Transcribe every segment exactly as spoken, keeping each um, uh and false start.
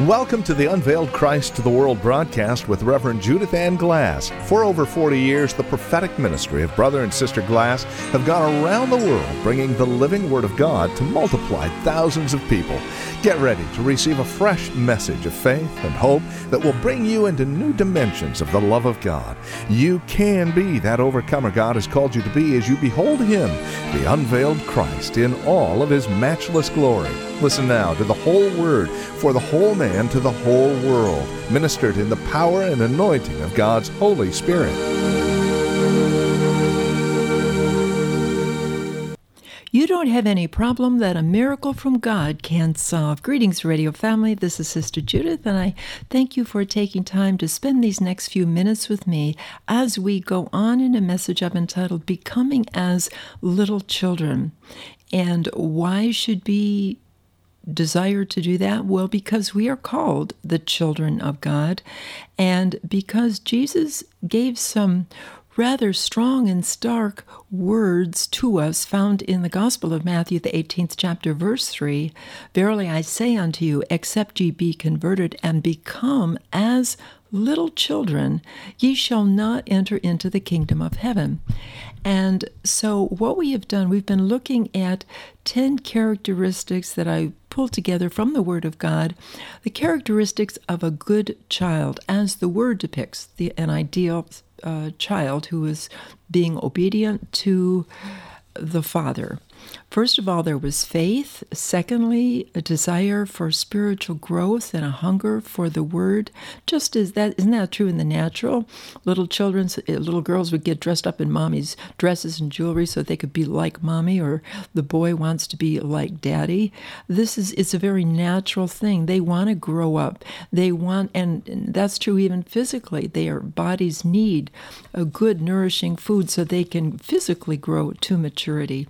Welcome to the Unveiled Christ to the World broadcast with Reverend Judith Ann Glass. For over forty years, the prophetic ministry of Brother and Sister Glass have gone around the world bringing the living Word of God to multiply thousands of people. Get ready to receive a fresh message of faith and hope that will bring you into new dimensions of the love of God. You can be that overcomer God has called you to be as you behold Him, the unveiled Christ, in all of His matchless glory. Listen now to the whole Word for the whole man to the whole world, ministered in the power and anointing of God's Holy Spirit. You don't have any problem that a miracle from God can't solve. Greetings, radio family. This is Sister Judith, and I thank you for taking time to spend these next few minutes with me as we go on in a message I've entitled Becoming as Little Children. And why should we desire to do that? Well, because we are called the children of God, and because Jesus gave some rather strong and stark words to us found in the Gospel of Matthew, the eighteenth chapter, verse three. Verily I say unto you, except ye be converted and become as little children, ye shall not enter into the kingdom of heaven. And so what we have done, we've been looking at ten characteristics that I pulled together from the Word of God, the characteristics of a good child, as the Word depicts the, an ideal uh, child who is being obedient to the Father. First of all, there was faith. Secondly, a desire for spiritual growth and a hunger for the Word. Just as that, isn't that true in the natural? Little children, little girls would get dressed up in mommy's dresses and jewelry so they could be like mommy, or the boy wants to be like daddy. This is, it's a very natural thing. They want to grow up. They want, and, and that's true even physically. Their bodies need a good, nourishing food so they can physically grow to maturity.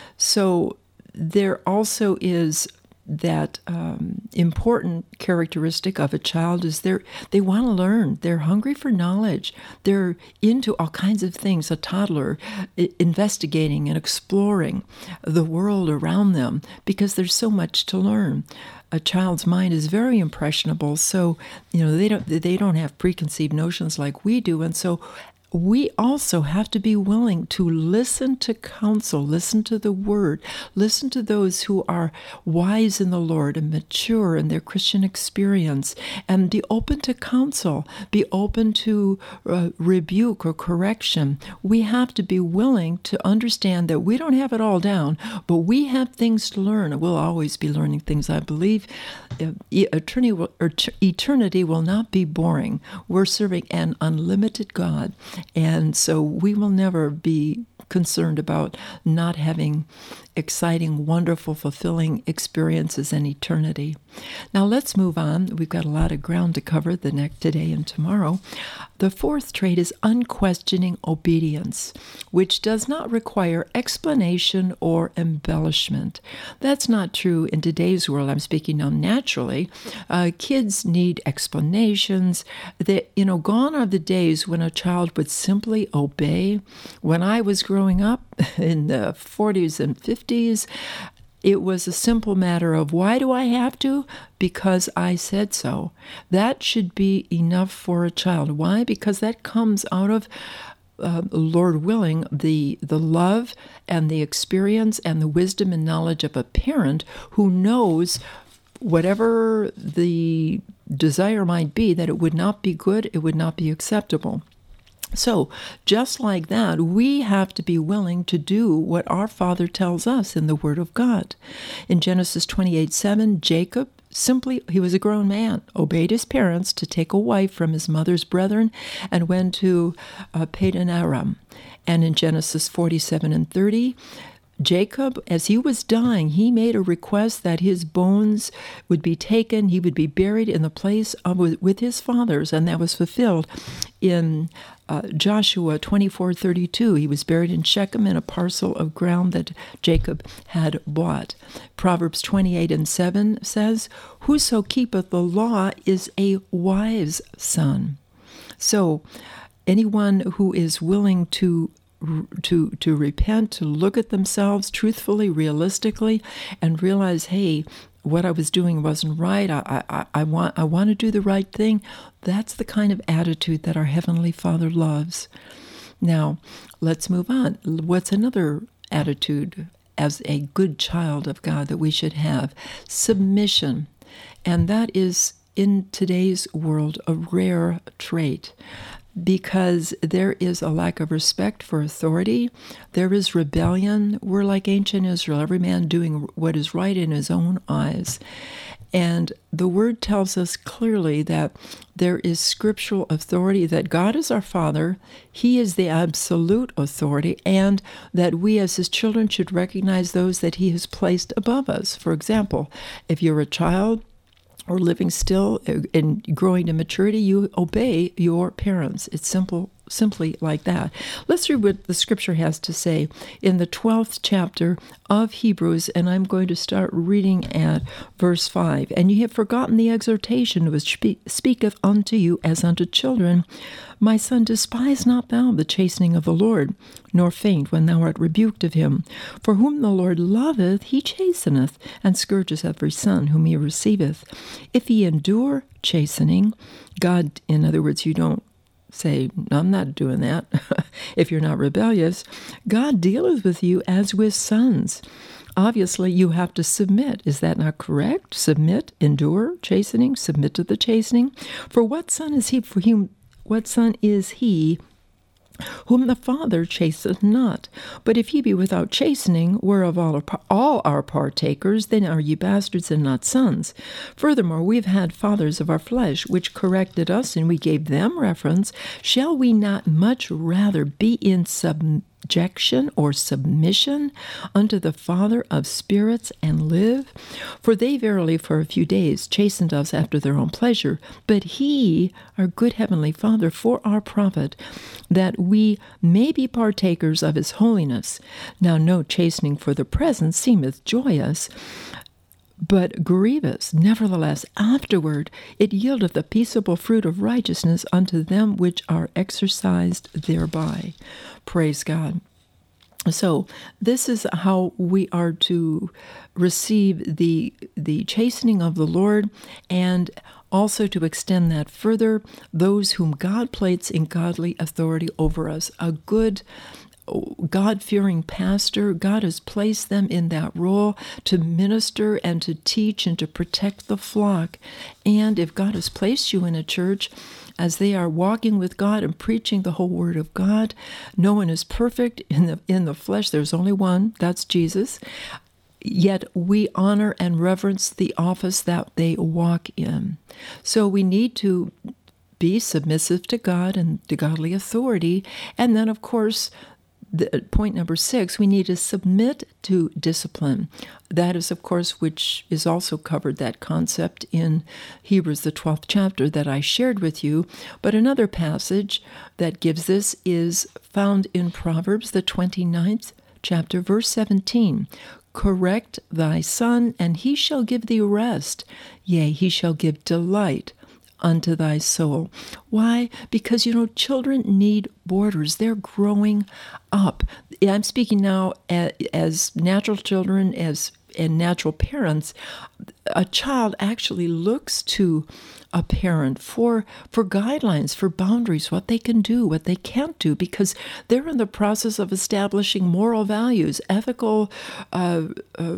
So there also is that um, important characteristic of a child is they're, they want to learn. They're hungry for knowledge. They're into all kinds of things, a toddler investigating and exploring the world around them because there's so much to learn. A child's mind is very impressionable, so you know they don't they don't have preconceived notions like we do, and so we also have to be willing to listen to counsel, listen to the Word, listen to those who are wise in the Lord and mature in their Christian experience, and be open to counsel, be open to uh, rebuke or correction. We have to be willing to understand that we don't have it all down, but we have things to learn. We'll always be learning things, I believe. Eternity will, eternity will not be boring. We're serving an unlimited God. And so we will never be concerned about not having exciting, wonderful, fulfilling experiences in eternity. Now let's move on. We've got a lot of ground to cover the next today and tomorrow. The fourth trait is unquestioning obedience, which does not require explanation or embellishment. That's not true in today's world. I'm speaking now naturally. Uh, kids need explanations. That, you know, gone are the days when a child would simply obey. When I was growing up in the forties and fifties, it was a simple matter of, why do I have to? Because I said so. That should be enough for a child. Why? Because that comes out of, uh, Lord willing, the, the love and the experience and the wisdom and knowledge of a parent who knows whatever the desire might be, that it would not be good, it would not be acceptable. So, just like that, we have to be willing to do what our Father tells us in the Word of God. In Genesis twenty-eight seven, Jacob simply, he was a grown man, obeyed his parents to take a wife from his mother's brethren and went to uh, Padan Aram. And in Genesis forty-seven and thirty, Jacob, as he was dying, he made a request that his bones would be taken, he would be buried in the place of with his fathers, and that was fulfilled in uh, Joshua twenty-four thirty-two. He was buried in Shechem in a parcel of ground that Jacob had bought. Proverbs twenty-eight and seven says, "Whoso keepeth the law is a wise son." So anyone who is willing to to to repent, to look at themselves truthfully, realistically, and realize, hey, what I was doing wasn't right. I, I, I want I want to do the right thing. That's the kind of attitude that our Heavenly Father loves. Now, let's move on. What's another attitude as a good child of God that we should have? Submission. And that is, in today's world, a rare trait, because there is a lack of respect for authority. There is rebellion. We're like ancient Israel, every man doing what is right in his own eyes. And the Word tells us clearly that there is scriptural authority, that God is our Father, He is the absolute authority, and that we as His children should recognize those that He has placed above us. For example, if you're a child, or living still and growing to maturity, you obey your parents. It's simple, simply like that. Let's read what the Scripture has to say in the twelfth chapter of Hebrews, and I'm going to start reading at verse five. And ye have forgotten the exhortation which speaketh unto you as unto children. My son, despise not thou the chastening of the Lord, nor faint when thou art rebuked of him. For whom the Lord loveth, he chasteneth, and scourgeth every son whom he receiveth. If ye endure chastening, God, in other words, you don't say, I'm not doing that. If you're not rebellious, God dealeth with you as with sons. Obviously, you have to submit. Is that not correct? Submit, endure chastening, submit to the chastening. For what son is he for whom What son is he whom the Father chasteneth not? But if ye be without chastening, whereof all are, all are partakers, then are ye bastards and not sons. Furthermore, we have had fathers of our flesh, which corrected us, and we gave them reference. Shall we not much rather be in subjection or submission unto the Father of spirits and live? For they verily for a few days chastened us after their own pleasure, but He, our good Heavenly Father, for our profit, that we may be partakers of His holiness. Now no chastening for the present seemeth joyous, but grievous. Nevertheless, afterward it yieldeth the peaceable fruit of righteousness unto them which are exercised thereby. Praise God. So this is how we are to receive the the chastening of the Lord, and also to extend that further, those whom God places in godly authority over us. A good God-fearing pastor, God has placed them in that role to minister and to teach and to protect the flock. And if God has placed you in a church, as they are walking with God and preaching the whole Word of God, no one is perfect in the in the flesh. There's only one, that's Jesus. Yet we honor and reverence the office that they walk in. So we need to be submissive to God and to godly authority. And then, of course, the, point number six, we need to submit to discipline. That is, of course, which is also covered, that concept, in Hebrews, the twelfth chapter that I shared with you. But another passage that gives this is found in Proverbs, the twenty-ninth chapter, verse seventeen. Correct thy son, and he shall give thee rest. Yea, he shall give delight unto thy soul. Why? Because, you know, children need borders. They're growing up. I'm speaking now as natural children, as and natural parents. A child actually looks to a parent for for guidelines, for boundaries, what they can do, what they can't do, because they're in the process of establishing moral values, ethical uh, uh,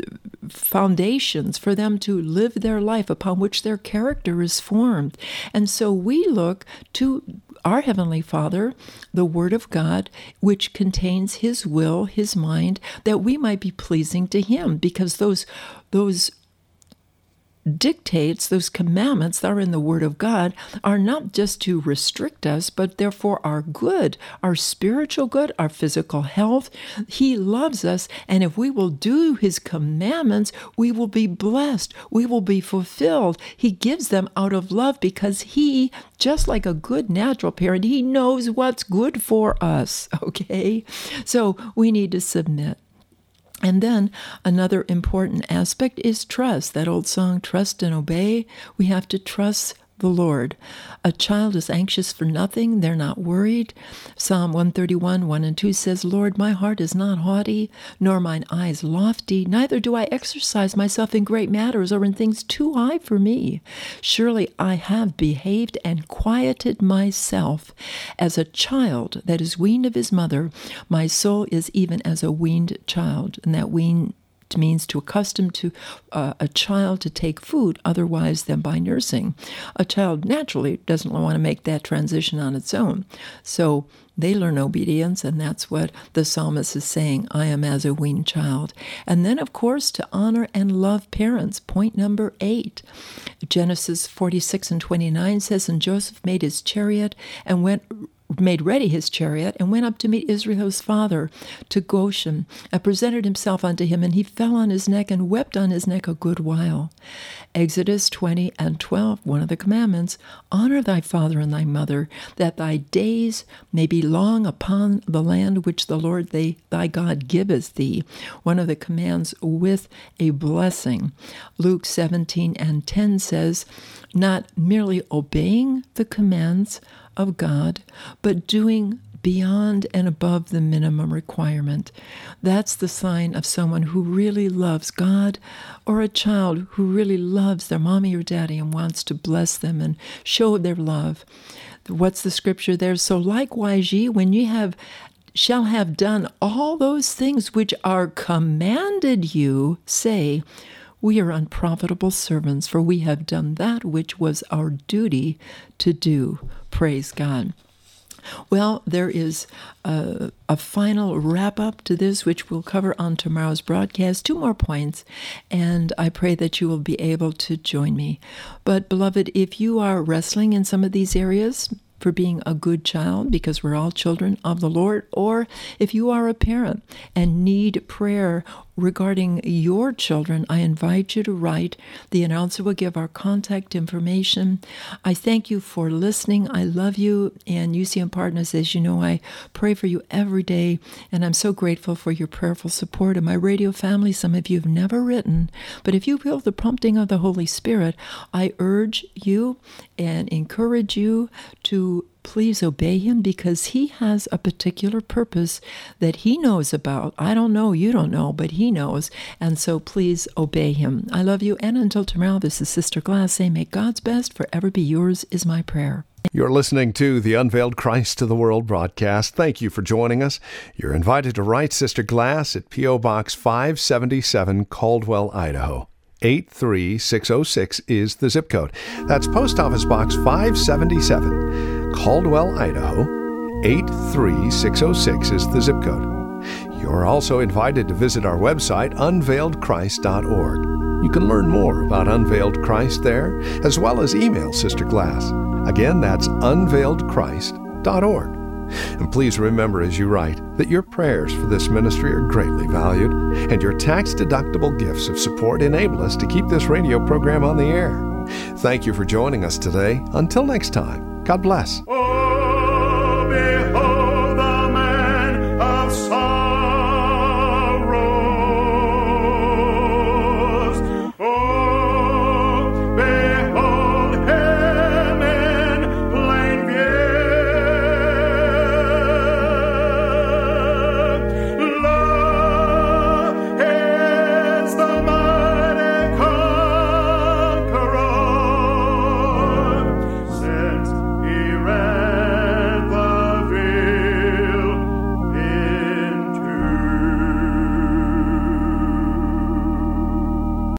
foundations for them to live their life upon which their character is formed. And so we look to our Heavenly Father, the Word of God, which contains His will, His mind, that we might be pleasing to Him, because those those dictates, those commandments that are in the Word of God, are not just to restrict us, but therefore our good, our spiritual good, our physical health. He loves us, and if we will do His commandments, we will be blessed. We will be fulfilled. He gives them out of love, because He, just like a good natural parent, He knows what's good for us, okay? So we need to submit. And then another important aspect is trust. That old song, Trust and Obey. We have to trust the Lord. A child is anxious for nothing. They're not worried. Psalm one thirty-one, one and two says, Lord, my heart is not haughty, nor mine eyes lofty. Neither do I exercise myself in great matters or in things too high for me. Surely I have behaved and quieted myself as a child that is weaned of his mother. My soul is even as a weaned child. And that weaned means to accustom to uh, a child to take food otherwise than by nursing. A child naturally doesn't want to make that transition on its own. So they learn obedience, and that's what the psalmist is saying, I am as a weaned child. And then, of course, to honor and love parents. Point number eight. Genesis forty-six and twenty-nine says, And Joseph made his chariot and went made ready his chariot, and went up to meet Israel his father to Goshen, and presented himself unto him, and he fell on his neck and wept on his neck a good while. Exodus twenty and twelve, one of the commandments, honor thy father and thy mother, that thy days may be long upon the land which the Lord they, thy God giveth thee. One of the commands with a blessing. Luke seventeen and ten says, not merely obeying the commands of God, but doing beyond and above the minimum requirement. That's the sign of someone who really loves God, or a child who really loves their mommy or daddy and wants to bless them and show their love. What's the scripture there? So likewise ye, when ye have shall have done all those things which are commanded you, say, we are unprofitable servants, for we have done that which was our duty to do. Praise God. Well, there is a, a final wrap-up to this, which we'll cover on tomorrow's broadcast. Two more points, and I pray that you will be able to join me. But, beloved, if you are wrestling in some of these areas for being a good child, because we're all children of the Lord, or if you are a parent and need prayer regarding your children, I invite you to write. The announcer will give our contact information. I thank you for listening. I love you. And U C M Partners, as you know, I pray for you every day. And I'm so grateful for your prayerful support. And my radio family, some of you have never written. But if you feel the prompting of the Holy Spirit, I urge you and encourage you to please obey him, because he has a particular purpose that he knows about. I don't know, you don't know, but he knows. And so please obey him. I love you. And until tomorrow, this is Sister Glass saying, may God's best forever be yours is my prayer. You're listening to the Unveiled Christ to the World broadcast. Thank you for joining us. You're invited to write Sister Glass at P O Box five seventy-seven, Caldwell, Idaho. eight three six oh six is the zip code. That's Post Office Box five seventy-seven, Caldwell, Idaho. eight three six oh six is the zip code. You're also invited to visit our website, unveiled christ dot org. You can learn more about Unveiled Christ there, as well as email Sister Glass. Again, that's unveiled christ dot org. And please remember as you write that your prayers for this ministry are greatly valued, and your tax-deductible gifts of support enable us to keep this radio program on the air. Thank you for joining us today. Until next time, God bless.